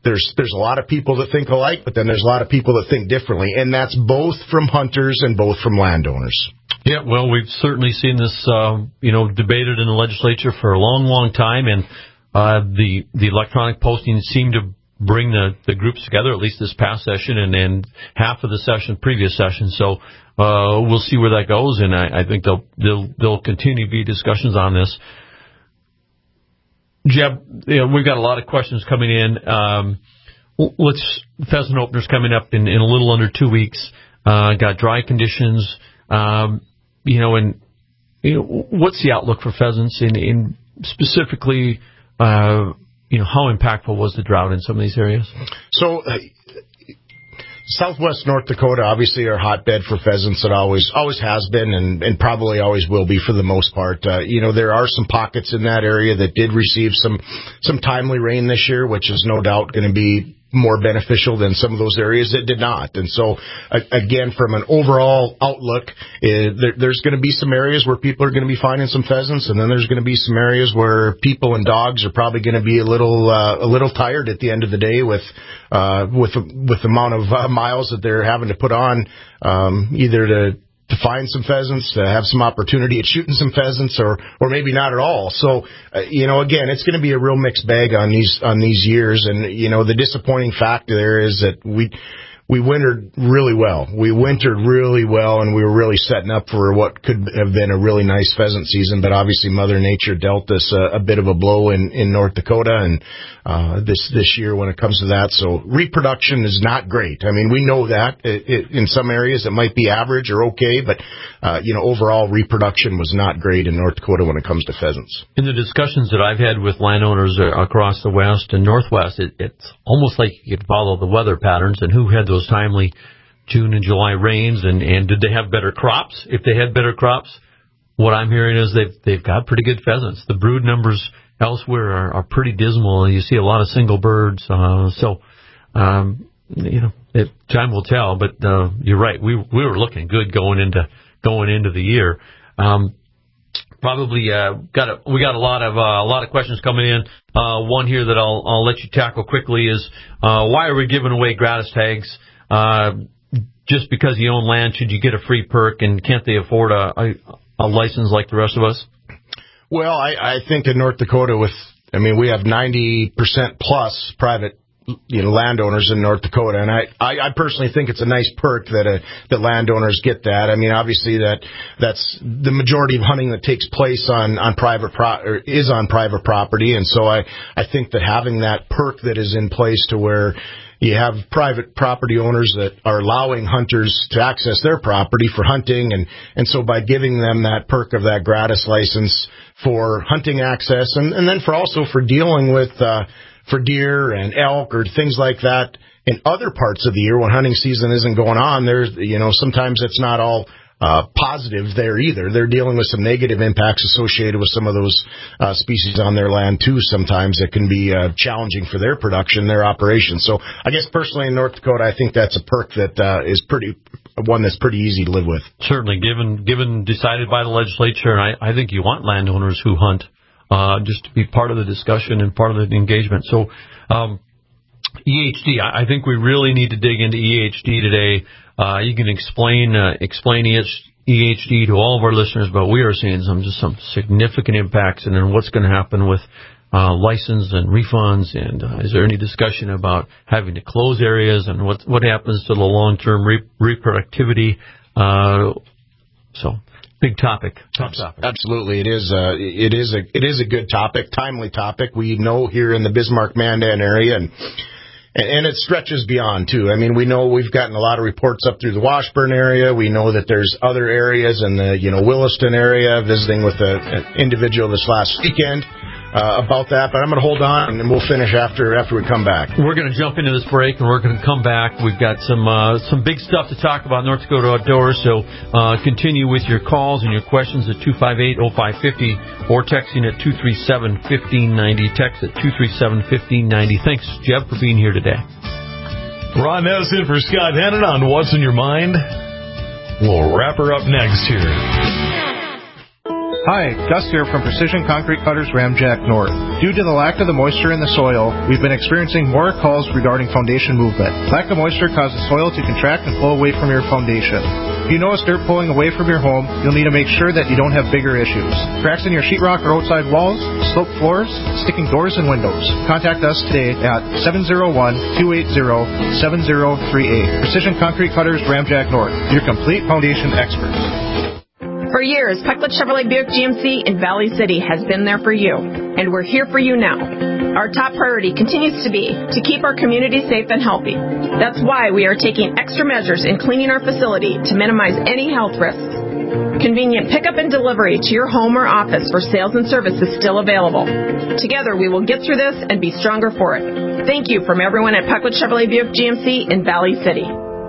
there's there's a lot of people that think alike, but then there's a lot of people that think differently, and that's both from hunters and both from landowners. Yeah, well, we've certainly seen this, uh, you know, debated in the legislature for a long, long time, and uh, the the electronic postings seem to bring the, the groups together, at least this past session, and, and half of the session, previous session. So uh, we'll see where that goes, and I, I think there'll, there'll, there'll continue to be discussions on this. Jeb, you know, we've got a lot of questions coming in. Um, let's pheasant openers coming up in, in a little under two weeks. Uh, got dry conditions, um, you know, and you know, what's the outlook for pheasants in, in specifically, uh, you know, how impactful was the drought in some of these areas? So, uh, Southwest North Dakota, obviously, our hotbed for pheasants. It always always has been, and, and probably always will be for the most part. Uh, you know, there are some pockets in that area that did receive some some timely rain this year, which is no doubt going to be more beneficial than some of those areas that did not. And so, uh, again, from an overall outlook, uh, there, there's going to be some areas where people are going to be finding some pheasants, and then there's going to be some areas where people and dogs are probably going to be a little uh, a little tired at the end of the day with uh, with with the amount of uh, miles that they're having to put on, um, either to to find some pheasants, to have some opportunity at shooting some pheasants, or or maybe not at all. So, uh, you know, again, it's going to be a real mixed bag on these on these years. And, you know, the disappointing factor there is that we we wintered really well. We wintered really well, and we were really setting up for what could have been a really nice pheasant season. But obviously, Mother Nature dealt us a, a bit of a blow in, in North Dakota, and uh, this this year when it comes to that. So reproduction is not great. I mean, we know that it, it, in some areas it might be average or okay, but uh, you know, overall reproduction was not great in North Dakota when it comes to pheasants. In the discussions that I've had with landowners across the West and Northwest, it, it's almost like you could follow the weather patterns and who had those timely June and July rains, and, and did they have better crops? If they had better crops, what I'm hearing is they've they've got pretty good pheasants. The brood numbers elsewhere are, are pretty dismal. You see a lot of single birds. Uh, so, um, you know, it, time will tell. But uh, you're right. We we were looking good going into going into the year. Um, probably uh, got a, we got a lot of uh, a lot of questions coming in. Uh, one here that I'll I'll let you tackle quickly is uh, why are we giving away gratis tags? Uh, just because you own land, should you get a free perk, and can't they afford a, a, a license like the rest of us? Well, I, I think in North Dakota, with I mean, we have ninety percent plus private, you know, landowners in North Dakota, and I, I, I personally think it's a nice perk that uh, that landowners get that. I mean, obviously that that's the majority of hunting that takes place on on private pro- or is on private property, and so I I think that having that perk that is in place to where you have private property owners that are allowing hunters to access their property for hunting, and, and so by giving them that perk of that gratis license for hunting access, and, and then for also for dealing with uh, for deer and elk or things like that in other parts of the year when hunting season isn't going on, there's, you know, sometimes it's not all Uh, positive there either. They're dealing with some negative impacts associated with some of those uh, species on their land too. Sometimes it can be uh, challenging for their production, their operation. So I guess personally in North Dakota, I think that's a perk that uh, is pretty one that's pretty easy to live with. Certainly, given given decided by the legislature, and I, I think you want landowners who hunt uh, just to be part of the discussion and part of the engagement. So um, E H D, I, I think we really need to dig into E H D today. Uh, you can explain uh, explain E H D to all of our listeners, but we are seeing some just some significant impacts, and then what's going to happen with uh, license and refunds, and uh, is there any discussion about having to close areas, and what what happens to the long term re- reproductivity? Uh, so, big topic. Top topic. Absolutely, it is. Uh, it is a it is a good topic, timely topic. We know here in the Bismarck-Mandan area, and. And it stretches beyond, too. I mean, we know we've gotten a lot of reports up through the Washburn area. We know that there's other areas in the, you know, Williston area, visiting with a, an individual this last weekend uh, about that. But I'm going to hold on, and then we'll finish after after we come back. We're going to jump into this break, and we're going to come back. We've got some uh, some big stuff to talk about North Dakota Outdoors, so uh, continue with your calls and your questions at two five eight, oh five five oh or texting at two three seven, one five nine oh. Text at two three seven, one five nine oh. Thanks, Jeb, for being here today. Ron Ness in for Scott Hannon on What's in Your Mind. We'll wrap her up next here. Hi, Gus here from Precision Concrete Cutters Ramjack North. Due to the lack of the moisture in the soil, we've been experiencing more calls regarding foundation movement. Lack of moisture causes soil to contract and flow away from your foundation. If you notice dirt pulling away from your home, you'll need to make sure that you don't have bigger issues. Cracks in your sheetrock or outside walls, sloped floors, sticking doors and windows. Contact us today at seven oh one, two eight zero, seven oh three eight. Precision Concrete Cutters Ramjack North, your complete foundation experts. For years, Pecklet Chevrolet Buick G M C in Valley City has been there for you, and we're here for you now. Our top priority continues to be to keep our community safe and healthy. That's why we are taking extra measures in cleaning our facility to minimize any health risks. Convenient pickup and delivery to your home or office for sales and service is still available. Together, we will get through this and be stronger for it. Thank you from everyone at Pecklet Chevrolet Buick G M C in Valley City.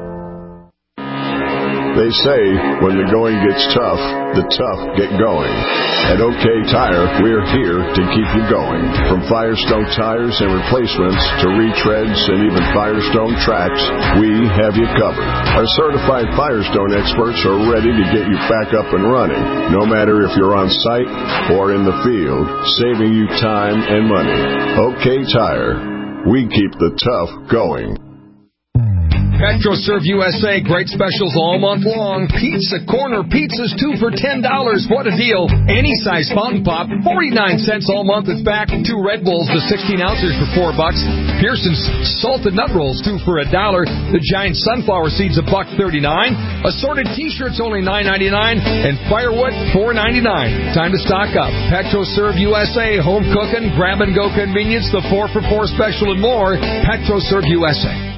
They say when the going gets tough, the tough get going. At OK Tire, we're here to keep you going. From Firestone tires and replacements to retreads and even Firestone tracks, we have you covered. Our certified Firestone experts are ready to get you back up and running, no matter if you're on site or in the field, saving you time and money. OK Tire, we keep the tough going. PetroServe U S A, great specials all month long. Pizza Corner pizzas, two for ten dollars. What a deal. Any size fountain pop, forty-nine cents all month. It's back. Two Red Bulls, the sixteen ounces for four bucks. Pearson's salted nut rolls, two for a dollar. The giant sunflower seeds, a buck thirty-nine. Assorted t-shirts, only nine ninety-nine. And firewood, four ninety-nine. Time to stock up. PetroServe U S A, home cooking, grab and go convenience, the four for four special and more. PetroServe U S A.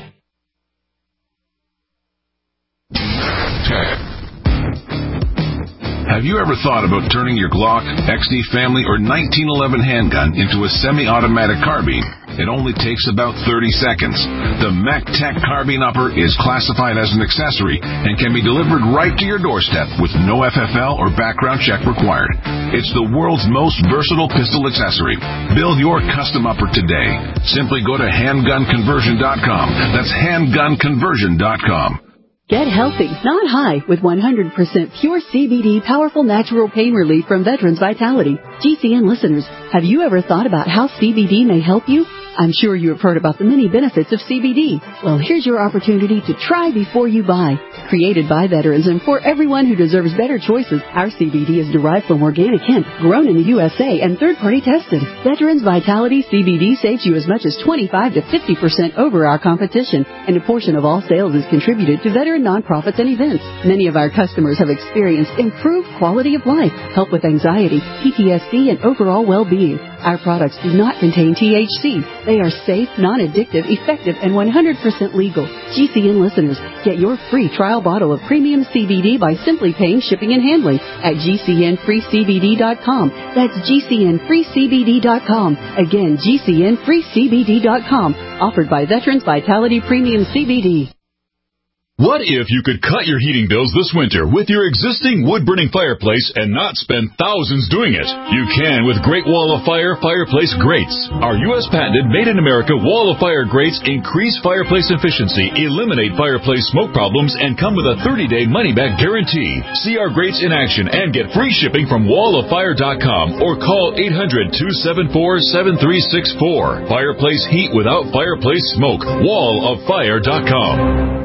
Have you ever thought about turning your Glock, X D Family, or nineteen eleven handgun into a semi-automatic carbine? It only takes about thirty seconds. The MacTech Carbine Upper is classified as an accessory and can be delivered right to your doorstep with no F F L or background check required. It's the world's most versatile pistol accessory. Build your custom upper today. Simply go to handgun conversion dot com. That's handgun conversion dot com. Get healthy, not high, with one hundred percent pure C B D powerful natural pain relief from Veterans Vitality. G C N listeners, have you ever thought about how C B D may help you? I'm sure you have heard about the many benefits of C B D. Well, here's your opportunity to try before you buy. Created by veterans and for everyone who deserves better choices, our C B D is derived from organic hemp, grown in the U S A and third-party tested. Veterans Vitality C B D saves you as much as twenty-five to fifty percent over our competition, and a portion of all sales is contributed to veteran nonprofits and events. Many of our customers have experienced improved quality of life, help with anxiety, P T S D, and overall well-being. Our products do not contain T H C. They are safe, non-addictive, effective, and one hundred percent legal. G C N listeners, get your free trial bottle of premium C B D by simply paying shipping and handling at G C N free C B D dot com. That's G C N free C B D dot com. Again, G C N free C B D dot com. Offered by Veterans Vitality Premium C B D. What if you could cut your heating bills this winter with your existing wood-burning fireplace and not spend thousands doing it? You can with Great Wall of Fire Fireplace Grates. Our U S patented made-in-America Wall of Fire grates increase fireplace efficiency, eliminate fireplace smoke problems, and come with a thirty-day money-back guarantee. See our grates in action and get free shipping from wall of fire dot com or call eight hundred, two seven four, seven three six four. Fireplace heat without fireplace smoke. wall of fire dot com.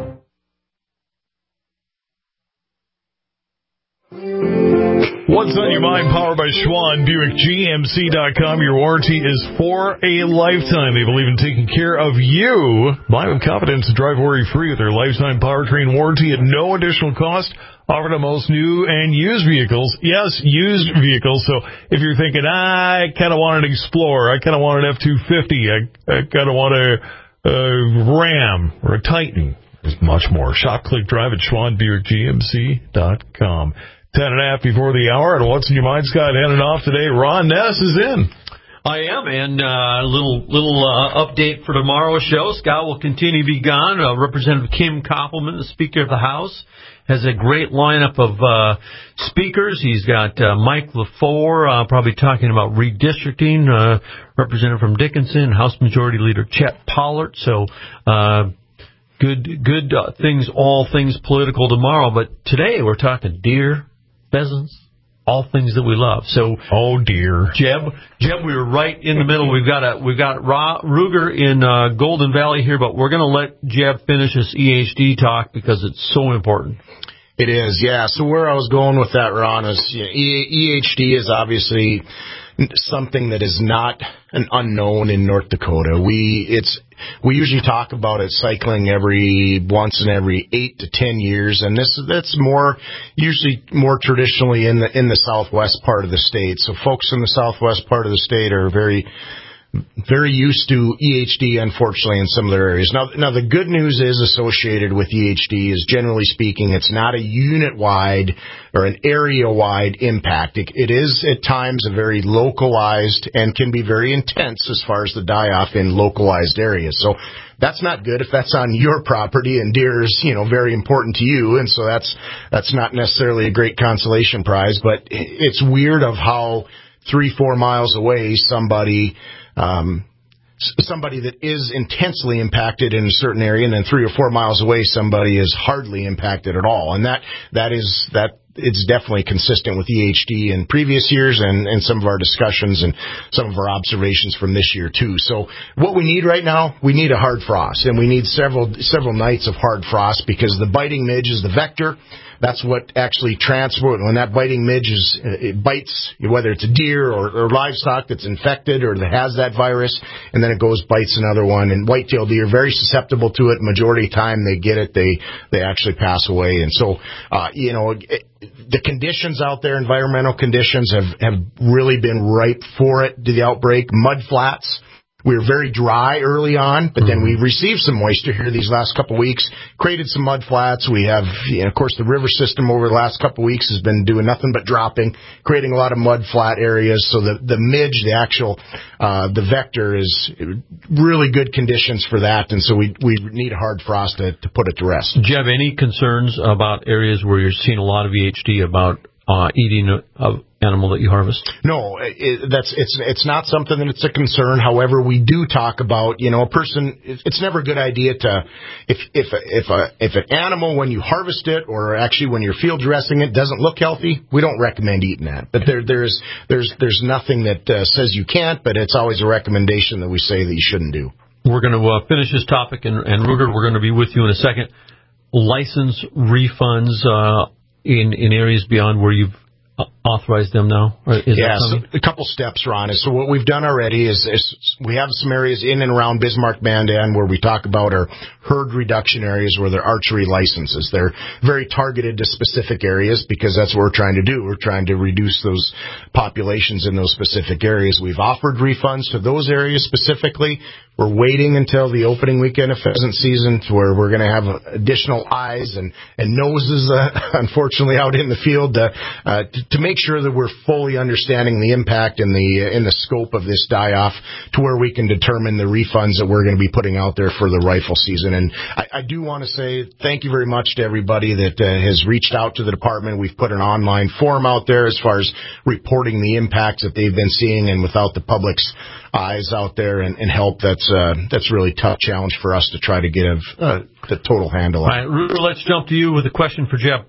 What's on your mind? Powered by Schwann, Buick G M C dot com. Your warranty is for a lifetime. They believe in taking care of you. Buy with confidence and drive worry-free with their lifetime powertrain warranty at no additional cost. Offered on most new and used vehicles. Yes, used vehicles. So if you're thinking, ah, I kind of want an Explorer, I kind of want an F two fifty, I, I kind of want a, a Ram or a Titan, there's much more. Shop, click, drive at Schwann, Buick G M C dot com. Ten and a half before the hour, and what's in your mind, Scott? Heading off today. Ron Ness is in. I am, and a uh, little little uh, update for tomorrow's show. Scott will continue to be gone. Uh, Representative Kim Koppelman, the Speaker of the House, has a great lineup of uh, speakers. He's got uh, Mike LaFleur, uh, probably talking about redistricting, uh, Representative from Dickinson, House Majority Leader Chet Pollard. So, uh, good good uh, things, all things political tomorrow. But today we're talking deer, pheasants, all things that we love. So, oh dear, Jeb, Jeb, we were right in the middle. We've got a we've got Ra, Ruger in uh, Golden Valley here, but we're going to let Jeb finish his E H D talk because it's so important. It is, yeah. So where I was going with that, Ron, is you know, E H D is obviously something that is not an unknown in North Dakota. We it's we usually talk about it cycling every once in every eight to ten years, and this that's more usually more traditionally in the in the southwest part of the state. So folks in the southwest part of the state are very very used to E H D, unfortunately, in some of their areas. Now, now the good news is associated with E H D is, generally speaking, it's not a unit-wide or an area-wide impact. It, it is, at times, a very localized and can be very intense as far as the die-off in localized areas. So that's not good if that's on your property and deer is, you know, very important to you. And so that's, that's not necessarily a great consolation prize, but it's weird of how three, four miles away somebody Um, somebody that is intensely impacted in a certain area, and then three or four miles away, somebody is hardly impacted at all. And that, that is, that, it's definitely consistent with E H D in previous years and, and some of our discussions and some of our observations from this year too. So what we need right now, we need a hard frost, and we need several, several nights of hard frost, because the biting midge is the vector. That's what actually transport when that biting midge is, it bites, whether it's a deer or, or livestock that's infected or that has that virus, and then it goes bites another one. And whitetail deer are very susceptible to it. Majority of the time they get it, they they actually pass away. And so, uh, you know, it, the conditions out there, environmental conditions, have have really been ripe for it. To the outbreak, mud flats. We were very dry early on, but then we received some moisture here these last couple of weeks, created some mud flats. We have, you know, of course, the river system over the last couple of weeks has been doing nothing but dropping, creating a lot of mud flat areas. So the, the midge, the actual, uh, the vector is really good conditions for that. And so we, we need a hard frost to, to put it to rest. Do you have any concerns about areas where you're seeing a lot of E H D about uh, eating of animal that you harvest? No, it, that's it's it's not something that it's a concern. However, we do talk about, you know, a person. It's never a good idea to if if if a if an animal, when you harvest it, or actually when you're field dressing it, doesn't look healthy, we don't recommend eating that. But there there's there's there's nothing that uh, says you can't, but it's always a recommendation that we say that you shouldn't do. We're going to uh, finish this topic, and, and Ruger, we're going to be with you in a second. License refunds uh, in in areas beyond where you've authorized them now? Or is yeah, that so a couple steps, Ron. So what we've done already is, is we have some areas in and around Bismarck Mandan where we talk about our herd reduction areas where they're archery licenses. They're very targeted to specific areas because that's what we're trying to do. We're trying to reduce those populations in those specific areas. We've offered refunds to those areas specifically. We're waiting until the opening weekend of pheasant season to where we're going to have additional eyes and, and noses, uh, unfortunately, out in the field to, uh, to, to make sure that we're fully understanding the impact and the uh, and the scope of this die-off to where we can determine the refunds that we're going to be putting out there for the rifle season. And I, I do want to say thank you very much to everybody that uh, has reached out to the department. We've put an online form out there as far as reporting the impacts that they've been seeing, and without the public's eyes out there and, and help, that's uh, that's really a tough challenge for us to try to get a, uh, the total handle on. All right, Ruger, let's jump to you with a question for Jeb.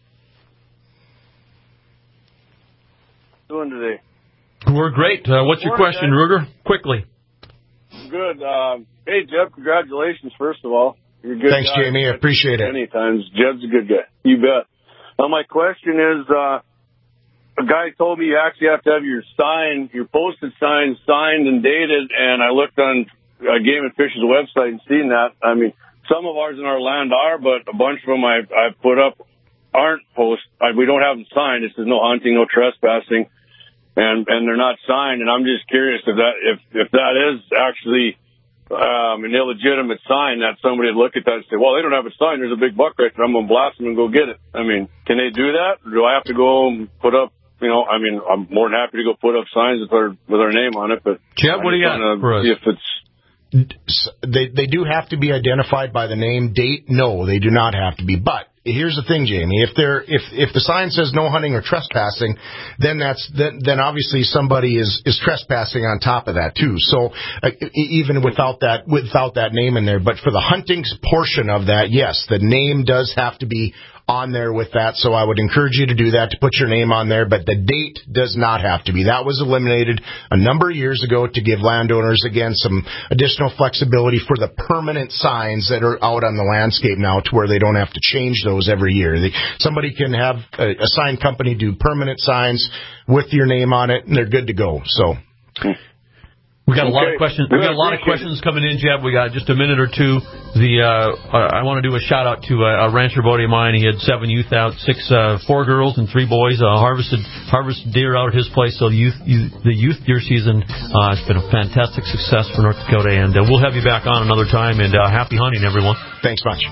Doing today? We're great. Uh, what's your Morning, question, guys. Ruger? Quickly. Good. Um, hey, Jeb, congratulations, first of all. You're a good Thanks, guy. Jamie. I appreciate it. Many times. Jeb's a good guy. You bet. Now, my question is, uh, a guy told me you actually have to have your sign, your posted sign signed and dated, and I looked on uh, Game and Fish's website and seen that. I mean, some of ours in our land are, but a bunch of them I've, I've put up aren't post. I, we don't have them signed. It says no hunting, no trespassing, and and they're not signed. And I'm just curious if that if if that is actually um, an illegitimate sign, that somebody would look at that and say, well, they don't have a sign. There's a big buck right there. I'm going to blast them and go get it. I mean, can they do that? Or do I have to go and put up? You know, I mean, I'm more than happy to go put up signs with our with our name on it. But Jeb, what do you got for us? If it's They they do have to be identified by the name, date. No, they do not have to be. But here's the thing, Jamie. If they're if if the sign says no hunting or trespassing, then that's then then obviously somebody is is trespassing on top of that too. So uh, even without that without that name in there, but for the hunting portion of that, yes, the name does have to be on there with that, so I would encourage you to do that, to put your name on there, but the date does not have to be. That was eliminated a number of years ago to give landowners, again, some additional flexibility for the permanent signs that are out on the landscape now, to where they don't have to change those every year. They, somebody can have a, a sign company do permanent signs with your name on it, and they're good to go. So. We got a lot of questions. We got a lot of questions coming in, Jeb. We got just a minute or two. The uh, I want to do a shout out to a, a rancher buddy of mine. He had seven youth out, six, uh, four girls and three boys. Uh, harvested harvested deer out at his place. So the youth, youth the youth deer season uh, has been a fantastic success for North Dakota. And uh, we'll have you back on another time. And uh, happy hunting, everyone. Thanks much.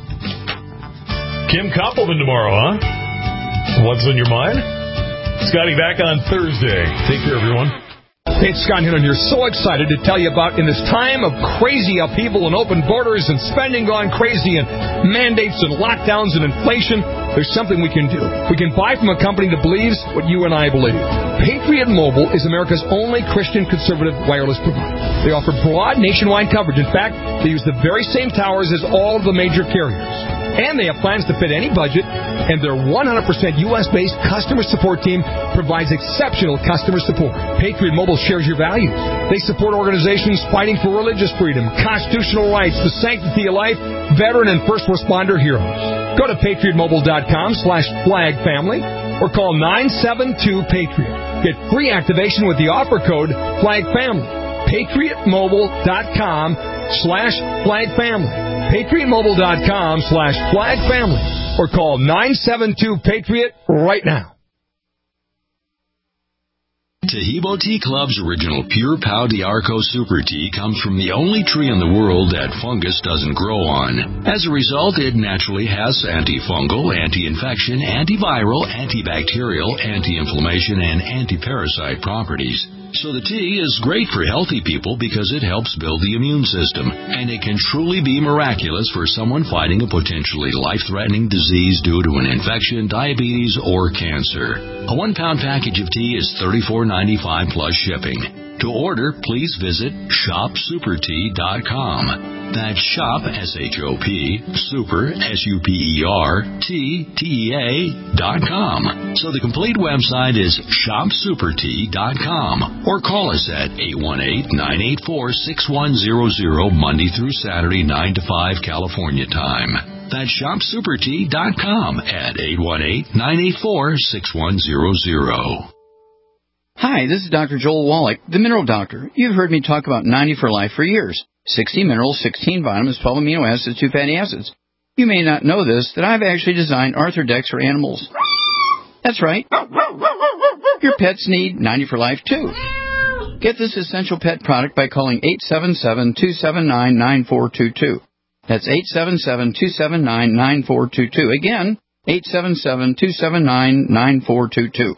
Kim Koppelman tomorrow, huh? What's on your mind? Scotty back on Thursday. Take care, everyone. Hey, it's Scott Hinton here. So excited to tell you about, in this time of crazy upheaval and open borders and spending gone crazy and mandates and lockdowns and inflation, there's something we can do. We can buy from a company that believes what you and I believe. Patriot Mobile is America's only Christian conservative wireless provider. They offer broad nationwide coverage. In fact, they use the very same towers as all of the major carriers. And they have plans to fit any budget, and their one hundred percent U S-based customer support team provides exceptional customer support. Patriot Mobile shares your values. They support organizations fighting for religious freedom, constitutional rights, the sanctity of life, veteran and first responder heroes. Go to patriotmobile.com slash flag family or call nine seven two PATRIOT. Get free activation with the offer code flag family. patriotmobile.com slash flag family. patriotmobile.com slash flag family or call nine seven two PATRIOT right now. Taheebo Tea Club's original Pure Pau D'Arco Super Tea comes from the only tree in the world that fungus doesn't grow on. As a result, it naturally has antifungal, anti-infection, antiviral, antibacterial, anti-inflammation, and anti-parasite properties. So the tea is great for healthy people because it helps build the immune system, and it can truly be miraculous for someone fighting a potentially life-threatening disease due to an infection, diabetes, or cancer. A one-pound package of tea is thirty-four ninety-five plus shipping. To order, please visit shop super tea dot com. That's shop, S H O P, super, S U P E R, T, T E A, dot com. So the complete website is shop super tea dot com. Or call us at eight one eight, nine eight four, six one zero zero, Monday through Saturday, nine to five, California time. That's shop super tea dot com at eight one eight, nine eight four, six one zero zero. Hi, this is Doctor Joel Wallach, the Mineral Doctor. You've heard me talk about ninety for Life for years. sixty minerals, sixteen vitamins, twelve amino acids, two fatty acids. You may not know this, that I've actually designed Arthrodex for animals. That's right. Your pets need ninety for Life, too. Get this essential pet product by calling eight seven seven, two seven nine, nine four two two. That's eight seven seven, two seven nine, nine four two two. Again, eight seven seven, two seven nine, nine four two two.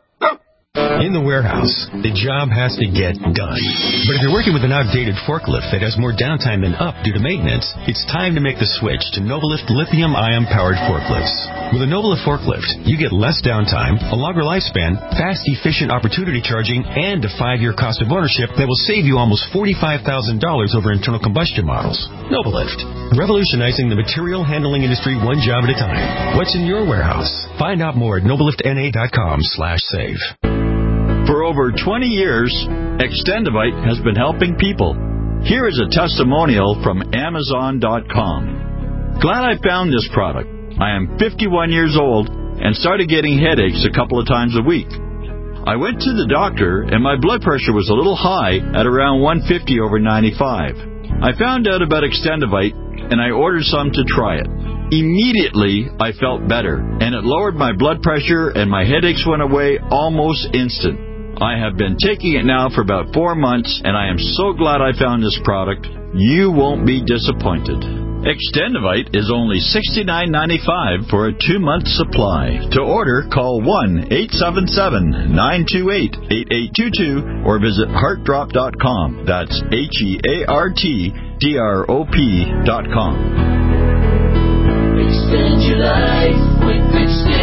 In the warehouse, the job has to get done. But if you're working with an outdated forklift that has more downtime than up due to maintenance, it's time to make the switch to Novalift lithium-ion powered forklifts. With a Novalift forklift, you get less downtime, a longer lifespan, fast, efficient opportunity charging, and a five-year cost of ownership that will save you almost forty-five thousand dollars over internal combustion models. Novalift, revolutionizing the material handling industry one job at a time. What's in your warehouse? Find out more at nobaliftna.com slash save. For over twenty years, Extendivite has been helping people. Here is a testimonial from Amazon dot com. Glad I found this product. I am fifty-one years old and started getting headaches a couple of times a week. I went to the doctor and my blood pressure was a little high at around one fifty over ninety-five. I found out about Extendivite and I ordered some to try it. Immediately, I felt better, and it lowered my blood pressure and my headaches went away almost instant. I have been taking it now for about four months, and I am so glad I found this product. You won't be disappointed. Extendivite is only sixty-nine ninety-five for a two-month supply. To order, call one eight seven seven, nine two eight, eight eight two two or visit heart drop dot com. That's H E A R T D R O P dot com. Extend your life with Extend.